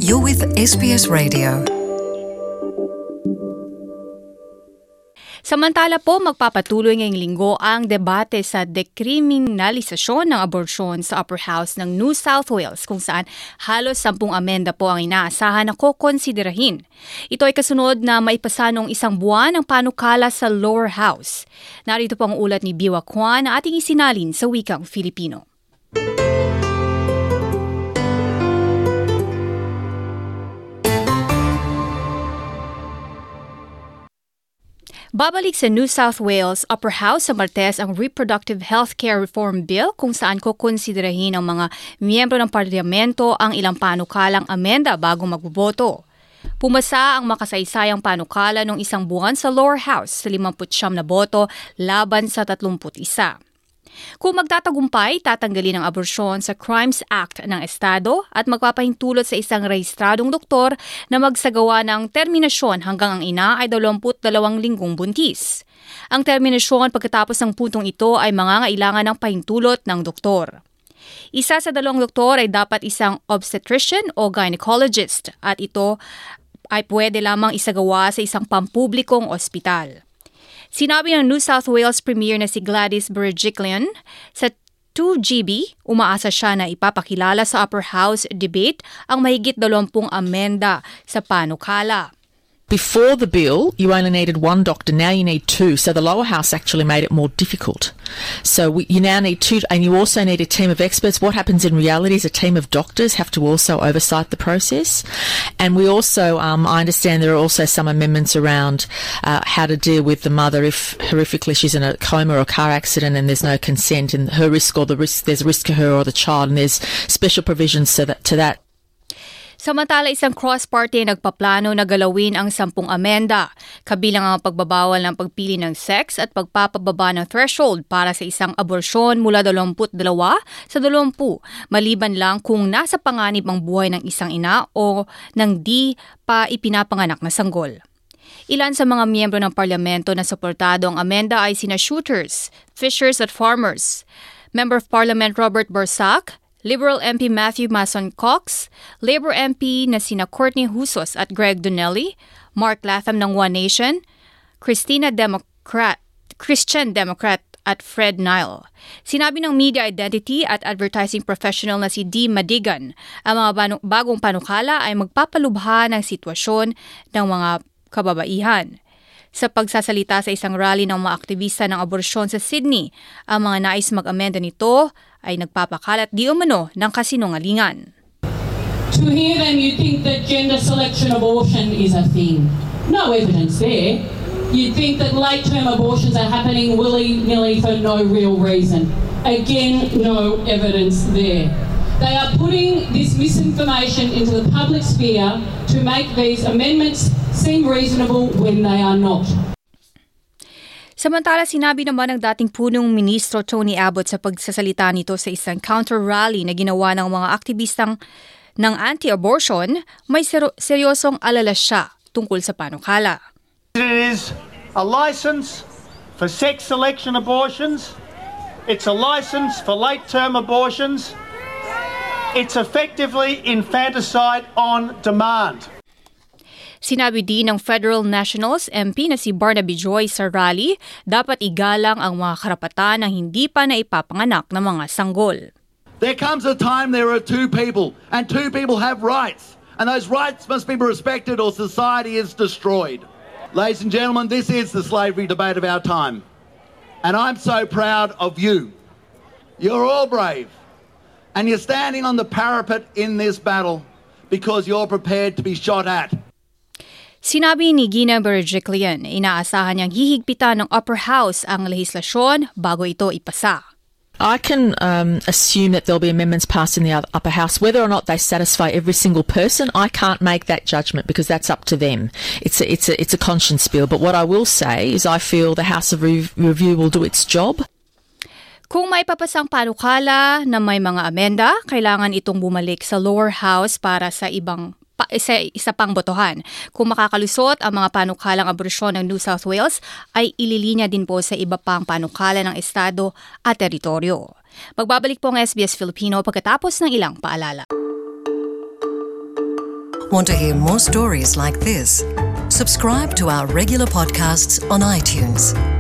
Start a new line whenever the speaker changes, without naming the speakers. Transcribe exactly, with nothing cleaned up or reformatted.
You're with S B S Radio.
Samantala po, magpapatuloy ngayong linggo ang debate sa dekriminalisasyon ng abortion sa Upper House ng New South Wales, kung saan halos sampung amenda po ang inaasahan na kokonsiderahin. Ito ay kasunod na maipasa noong isang buwan ang panukala sa Lower House. Narito po ang ulat ni Biwa Kwan na ating isinalin sa wikang Filipino. Babalik sa New South Wales Upper House sa Martes ang Reproductive Healthcare Reform Bill, kung saan kokonsiderahin ng mga miyembro ng parlamento ang ilang panukalang amenda bago magboboto. Pumasa ang makasaysayang panukala noong isang buwan sa Lower House sa limampu't siyam na boto laban sa tatlumput isa. Kung magtatagumpay, tatanggalin ang aborasyon sa Crimes Act ng Estado at magpapahintulot sa isang rehistradong doktor na magsagawa ng terminasyon hanggang ang ina ay dalawampu't dalawang linggong buntis. Ang terminasyon pagkatapos ng puntong ito ay mangangailangan ng pahintulot ng doktor. Isa sa dalawang doktor ay dapat isang obstetrician o gynecologist at ito ay pwede lamang isagawa sa isang pampublikong ospital. Sinabi ng New South Wales Premier na si Gladys Berejiklian sa two G B, umaasa siya na ipapakilala sa Upper House debate ang mahigit dalawampung amenda sa panukala.
Before the bill, you only needed one doctor. Now you need two. So the lower house actually made it more difficult. So we, you now need two, and you also need a team of experts. What happens in reality is a team of doctors have to also oversight the process. And we also, um, I understand there are also some amendments around uh, how to deal with the mother if horrifically she's in a coma or a car accident and there's no consent, and her risk or the risk, there's a risk to her or the child, and there's special provisions to that. To that.
Samantala, isang cross-party ay nagpaplano na galawin ang sampung amenda, kabilang ang pagbabawal ng pagpili ng sex at pagpapababa ng threshold para sa isang aborasyon mula dalawampu't dalawa sa dalawampu, maliban lang kung nasa panganib ang buhay ng isang ina o nang di pa ipinapanganak na sanggol. Ilan sa mga miyembro ng parlamento na suportado ang amenda ay sina shooters, fishers at farmers. Member of Parliament Robert Bursac, Liberal M P Matthew Mason Cox, Labour M P na sina Courtney Husos at Greg Donnelly, Mark Latham ng One Nation, Christina Democrat, Christian Democrat at Fred Nile. Sinabi ng media identity at advertising professional na si Dee Madigan, ang mga bagong panukala ay magpapalubha ng sitwasyon ng mga kababaihan. Sa pagsasalita sa isang rally ng mga aktivista ng aborasyon sa Sydney, ang mga nais mag-amenda nito ay nagpapakalat di umano ng kasinungalingan.
To hear them, you think that gender selection abortion is a thing. No evidence there. You'd think that late-term abortions are happening willy-nilly for no real reason. Again, no evidence there. They are putting this misinformation into the public sphere to make these amendments seem reasonable when they are not.
Samantala, sinabi naman ng dating punong ministro Tony Abbott sa pagsasalita nito sa isang counter-rally na ginawa ng mga aktivistang ng anti-abortion, may ser- seryosong alala siya tungkol sa panukala.
It is a license for sex selection abortions. It's a license for late-term abortions. It's effectively infanticide on demand.
Sinabi din ng Federal Nationals M P na si Barnaby Joy sa rally, dapat igalang ang mga karapatan ng hindi pa naipapanganak na mga sanggol.
There comes a time there are two people, and two people have rights, and those rights must be respected or society is destroyed. Ladies and gentlemen, this is the slavery debate of our time, and I'm so proud of you. You're all brave, and you're standing on the parapet in this battle because you're prepared to be shot at.
Sinabi ni Gina Berejiklian, inaasahan niyang hihigpitan ng Upper House ang lehislasyon bago ito ipasa.
I can um, assume that there'll be amendments passed in the upper house. Whether or not they satisfy every single person, I can't make that judgment because that's up to them. It's a, it's a, it's a conscience bill. But what I will say is I feel the House of Re- Review will do its job.
Kung may papasang panukala na may mga amenda, kailangan itong bumalik sa lower house para sa ibang pa, isa, isa pang botohan. Kung makakalusot ang mga panukalang aborasyon ng New South Wales, ay ililinya din po sa iba pang panukala ng estado at teritoryo. Magbabalik po ang S B S Filipino pagkatapos ng ilang paalala.
Want to hear more stories like this? Subscribe to our regular podcasts on iTunes.